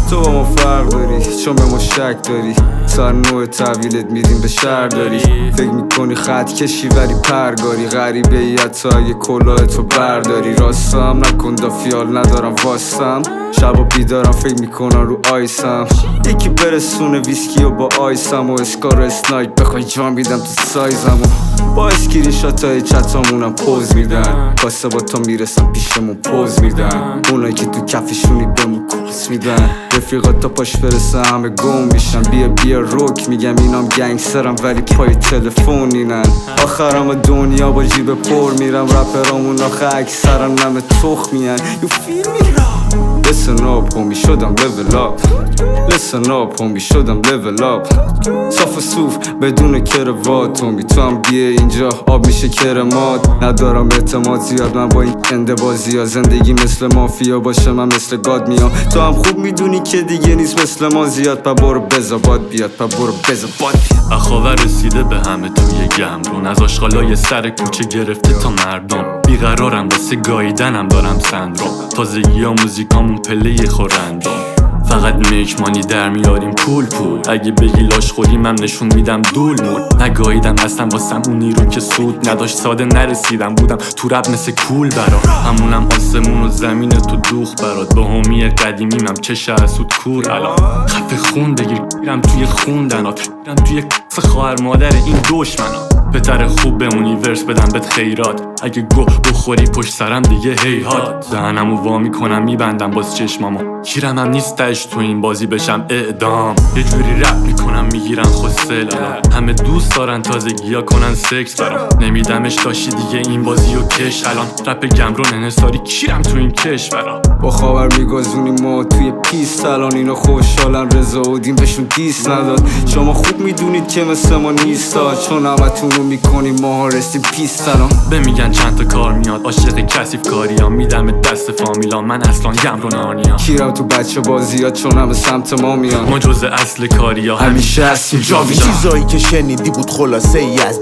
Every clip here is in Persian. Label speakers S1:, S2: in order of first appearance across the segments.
S1: تو با ما فرق داری چون به ما شک داری سر نوع تحویلت میدیم به شهر داری فکر میکنی خط کشی ولی پرگاری غریبه ایت تا اگه کلاه تو برداری راستم نکن دا فیال ندارم واستم شبا بیدارم فکر میکنم رو آیسم یکی برسونه ویسکی و با آیسم و اسکار و اسنایپ بخوای جان بیدم تو سایزم و با اسکرین شات های چتامونم پوز میدن واسه با تا میرسم پیشمون پوز میدن اونایی که تو کفشونی بهمون کوس میدن رفیقات تا پاش برسه همه گم میشن بیا روک میگم اینام گنگسترم ولی پای تلفونینن آخرم دنیا با جیب پر میرم رپرامون آخه اکثرم نمه تخمین You feel me now Listen up homie شدم level up Listen up homie شدم level up صاف و صوف بدون کروات homie تو هم بیه اینجا آب میشه کرمات ندارم اعتماد زیاد من با این کنده بازی ها زندگی مثل مافیا باشه من مثل گاد میام تو هم خوب میدونی که دیگه نیست مثل ما زیاد پا برو بزا باد بیاد پا برو بزا باد بیاد
S2: اخاور رسیده به همه توی گمرون از آشغالای سر کوچه گرفته تا مردم بیقرارم واسه گاییدنم دارم سندروم تازگی ها موزیکامون پله خورندم فقط میکمانی در میاریم پول اگه بگی لاش خوریم هم نشون میدم دول مول نگاهیدم هستم واسم اونی رو که سود نداشت ساده نرسیدم بودم تو رب مثل کول برا همونم آسمون و زمین تو دوخ برات با همی قدیمیم هم چه اسود کور الان خفه خون بگیرم توی خوندنات توی کف خواهر مادر این دشمنا بهتر خوب به اونیورس بدم بهت خیرات اگه گو بخوری پشت سرم دیگه هیهات دهنمو وا میکنم میبندم باز چشمامو کیرم هم نیستش تو این بازی بشم اعدام یه جوری رپ میکنم میگیرن خوستل همه دوست دارن تازگیا کنن سکس برام نمیدمش داشتی دیگه این بازی و کش الان رپ گمرون انحصاری کیرم تو این کشورا
S1: با خاور میگازونیم ما توی پیست الان اینا خوشحالن رضا و دین بهشون دیست نداد شما خوب میدونید که مثل ما نیستا چون همتونو میکنیم ما رسیم پیست الان
S2: میگن چند تا کار میاد عاشق کثیف کاریا میدم دست فامیلا من اصلا گمرونانیا
S1: کیرم تو بچه بازیات چون همه سمت ما میان
S2: ما جز اصل کاریا
S1: همیشه هستیم جاویدان
S3: چیزایی که شنیدی بود خلاصه ای از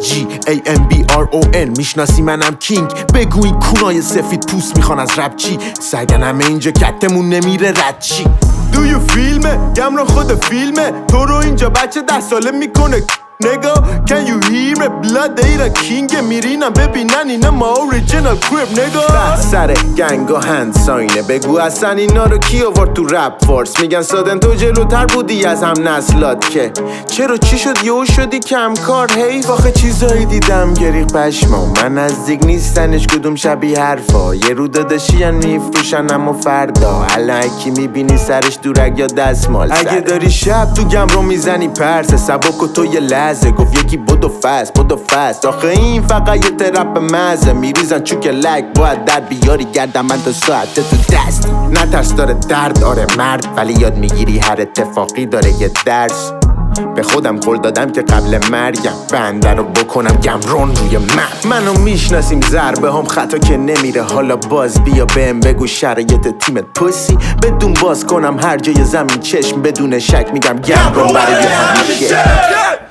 S3: GAMBRON میشناسی منم کینگ بگو این کونای سفید پوست میخوان از رپ چی سگن همه اینجا کتمون نمیره رد چی Do you feel me؟ گمرون خود فیلمه تو رو اینجا بچه 10 ساله میکنه نگا can you hear me blood ایران کینگ میرینم ببینن اینا ما اوریجینال کریپ نگا سر گنگا هند ساینه بگو اصلا اینا رو کی آورد تو رپ فورس میگن سادن تو جلوتر بودی از هم نسلات که چرا چی شد یهو شدی کم کار هی واخه چیزایی دیدم گریق پشما من نزدیک نیستنش کدوم شبیه حرفا یه رو داداشیان میفروشن اما فردا الان کی میبینی سرش دورک یا دستمال اگه داری شب تو گمرون میزنی پرسه سبک و تو یه گفت یکی بدو فست آخه این فقط یه ترپ مزه میریزن چوک لک باید در بیاری گردم من تا ساعت تو دست نترس داره درد آره مرد ولی یاد میگیری هر اتفاقی داره یه درس به خودم قول دادم که قبل مرگم بنده رو بکنم گمرون روی منو میشناسیم ضربه هم خطا که نمیره حالا باز بیا بهم بگو شرایط تیمت پوسی بدون باز کنم هر جای زمین چشم بدون شک میگم گمرون برای همیشه